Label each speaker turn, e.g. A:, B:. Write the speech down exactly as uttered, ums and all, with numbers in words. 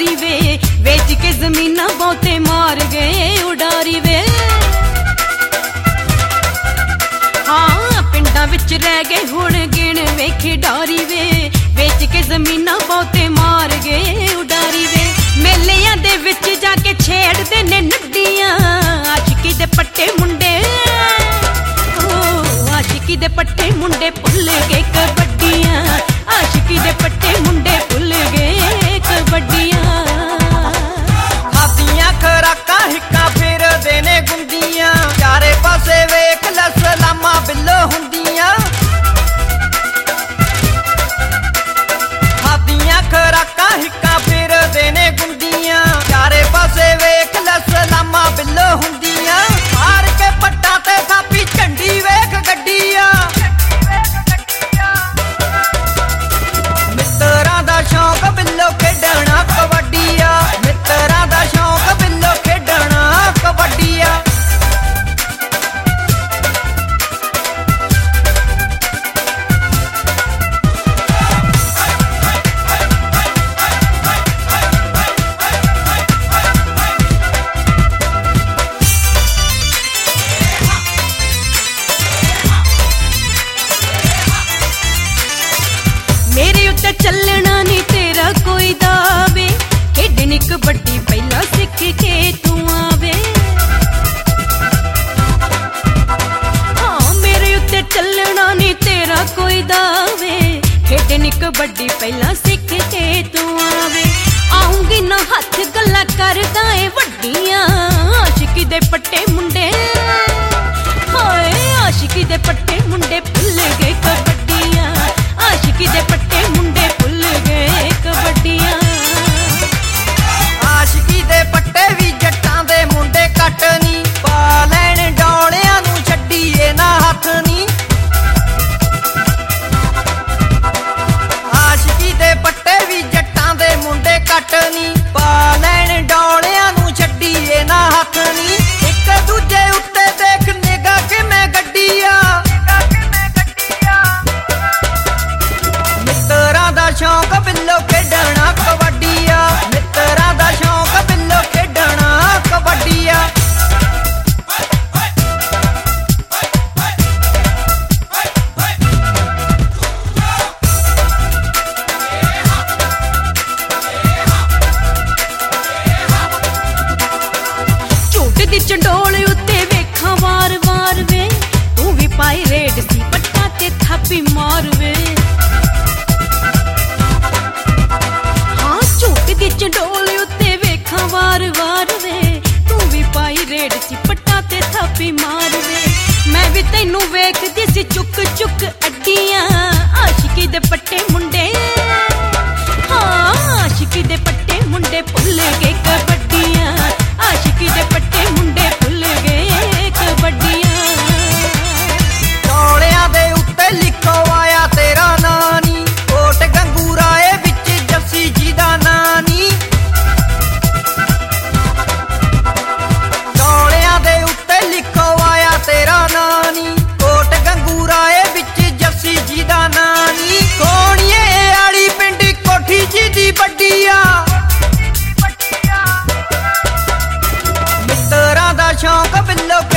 A: उडारी वे, बेच के जमीना बहुते मार गए उडारी वे। हाँ पिंडा विच रह गए हुण गिण वे खिडारी वे, बेच के जमीना बहुते मार गए उडारी वे। मेलियां दे विच जाके छेड़दे ने नड्डियां, आशिकी दे पट्टे मुंडे, आशिकी दे पट्टे मुंडे भुल गए कबड्डियां, आशिकी दे पट्टे मुंडे भुल गए कबड्डियां।
B: खादियां खराकां हिक्का फिर देने गुंदियां, चारे पासे वेख लै सलामा बिल्लो हुंदियां। खादियां खराकां हिक्का फिर देने गुंदियां, चारे पासे वेख लै सलामा बिल्लो हुंदियां। हार के पट्टा ते थापी झंडी वेख गड्डियां, मित्तरां दा शौक बिल्लो खेडना कबड्डिया, मित्तरां दा शौक बिल्लो खेडना कबड्डिया।
A: मेरे उत्ते चलना नी तेरा कोई दावे, खेडनी कबड्डी पहला सिख के तू आवे। हाँ मेरे उत्ते चलना नी तेरा कोई दावे, खेडनी कबड्डी पहला सिख के तू आवे। आऊंगी ना हथ गल्ला करदा ए वड्डियां, आशिकी दे पट्टे मुंडे, हाय आशिकी दे पट्टे मुंडे भुल गए कबड्डियां, आशिकी दे पट्टे मुंडे भुल गए कबड्डियां।
B: आशिकी दे पट्टे भी जट्टां दे मुंडे कट नी, पा लैण डोलियां नूं छड्डीए ना हथ नी। आशिकी दे पट्टे भी जट्टां दे मुंडे कट नी, पा लैण डोलियां नूं छड्डीए ना हथ नी। इक दूजे उत्ते देख निगाह किवें गड्डियां, मित्तरां दा शौक बिल्लो खेडना कबड्डिया, मित्तरां दा शौक बिल्लो खेडना कबड्डिया।
A: झूठ दी चंडोल उत्ते वेखां वार वार वे, तू भी पाई रेड सी पट्टा ते थापी मार वे। हाँ झूठ दी चंडोल उत्ते वेखां वार वार वे, तू भी पाई रेड सी पट्टा ते थापी मार वे। मैं भी तैनू वेखदी सी चुक चुक अड्डियां, आशिकी दे पट्टे मुंडे, हाँ आशिकी दे पट्टे मुंडे भुल गए कबड्डियां, आशिकी दे पट्टे मुंडे भुल गए कबड्डियां।
B: डोलियां दे उत्ते लिखो आया तेरा नां नी, कोट गंगूराए विच जस्सी जी दा नां नी। डोलियां दे उत्ते लिखो आया तेरा नां नी, कोट गंगूराए विच जस्सी जी दा नां नी। कोणिए आली पिंडी कोठी जी दी बड्डिया, मित्तरां दा शौक बिल्लो